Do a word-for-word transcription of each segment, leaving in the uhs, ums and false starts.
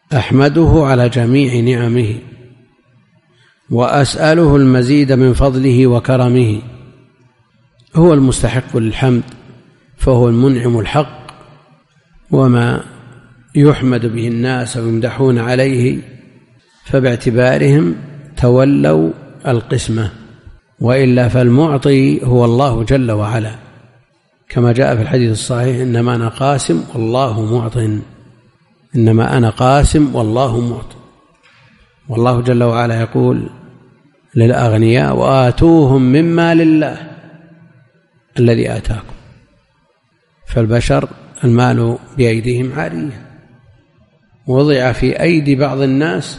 أحمده على جميع نعمه وأسأله المزيد من فضله وكرمه. هو المستحق للحمد فهو المنعم الحق، وما يحمد به الناس ويمدحون عليه فباعتبارهم تولوا القسمة، وإلا فالمعطي هو الله جل وعلا، كما جاء في الحديث الصحيح: إنما أنا قاسم والله معط، إنما أنا قاسم والله معط. والله جل وعلا يقول للأغنياء: وآتوهم مما لله الذي آتاكم. فالبشر المال بأيديهم عارية، وضع في أيدي بعض الناس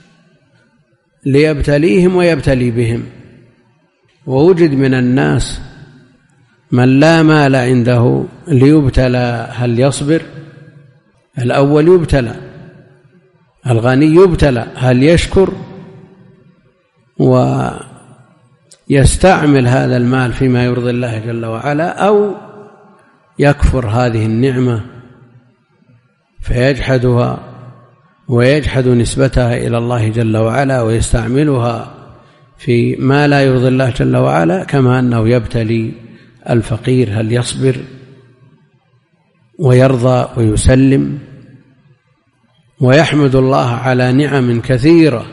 ليبتليهم ويبتلي بهم. ووجد من الناس من لا مال عنده ليبتلى، هل يصبر؟ الأول يبتلى، الغني يبتلى، هل يشكر ويستعمل هذا المال فيما يرضي الله جل وعلا، أو يكفر هذه النعمة فيجحدها ويجحد نسبتها إلى الله جل وعلا ويستعملها في ما لا يرضي الله جل وعلا، كما أنه يبتلي الفقير، هل يصبر ويرضى ويسلم ويحمد الله على نعم كثيرة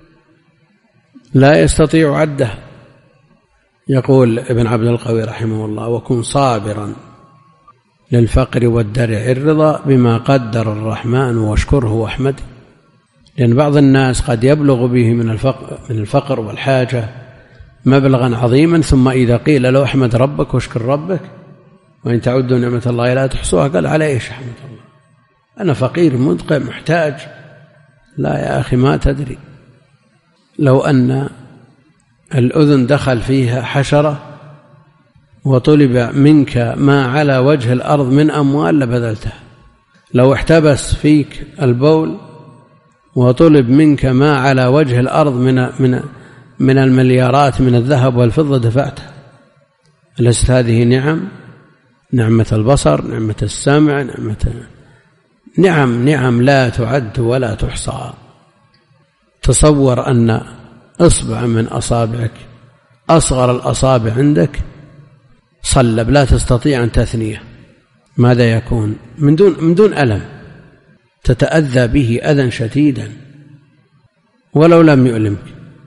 لا يستطيع عدها. يقول ابن عبد القوي رحمه الله: وكن صابرا للفقر والدرع الرضا بما قدر الرحمن واشكره واحمده. لأن بعض الناس قد يبلغ به من الفقر, من الفقر والحاجة مبلغا عظيما، ثم إذا قيل له احمد ربك واشكر ربك وإن تعدوا نعمة الله لا تحصوها، قال: على إيش أحمد الله؟ أنا فقير مدقع محتاج. لا يا أخي، ما تدري، لو أن الأذن دخل فيها حشرة وطلب منك ما على وجه الأرض من أموال لبذلتها. لو احتبس فيك البول وطلب منك ما على وجه الأرض من من من المليارات من الذهب والفضة دفعتها. لست هذه نعم؟ نعمة البصر، نعمة السمع، نعمة نعم نعم لا تعد ولا تحصى. تصور أن إصبع من أصابعك، أصغر الأصابع عندك، صلب لا تستطيع أن تثنيه، ماذا يكون؟ من دون من دون ألم، تتأذى به أذى شديدا ولو لم يؤلمك.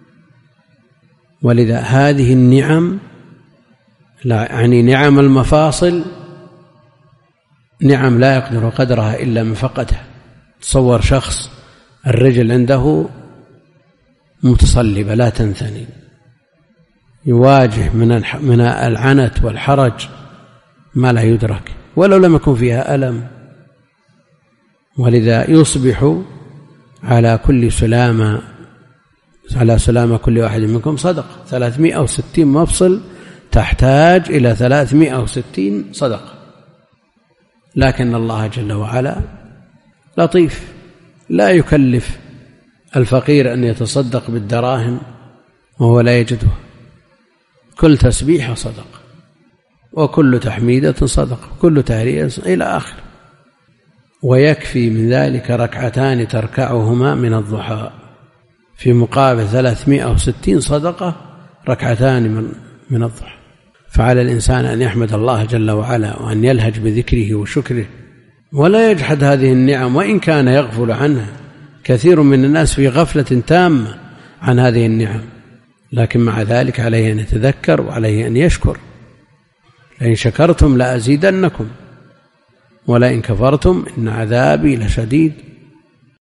ولذا هذه النعم، لا يعني نعم المفاصل، نعم لا يقدر قدرها إلا من فقدها. تصور شخص الرجل عنده متصلبة لا تنثني، يواجه من العنت والحرج ما لا يدرك ولو لم يكن فيها ألم. ولذا يصبح على كل سلامة على سلامة كل واحد منكم صدقة. ثلاثمائة وستين مفصل تحتاج إلى ثلاثمائة وستين صدقة، لكن الله جل وعلا لطيف، لا يكلف الفقير أن يتصدق بالدراهم وهو لا يجدها. كل تسبيحة صدقة، وكل تحميدة صدقة، كل تهليل إلى آخر. ويكفي من ذلك ركعتان تركعهما من الضحى في مقابل ثلاثمائة وستين صدقة، ركعتان من, من الضحى. فعلى الإنسان أن يحمد الله جل وعلا وأن يلهج بذكره وشكره ولا يجحد هذه النعم، وإن كان يغفل عنها. كثير من الناس في غفلة تامة عن هذه النعم، لكن مع ذلك عليه أن يتذكر وعليه أن يشكر. لئن شكرتم لأزيدنكم ولئن كفرتم إن عذابي لشديد.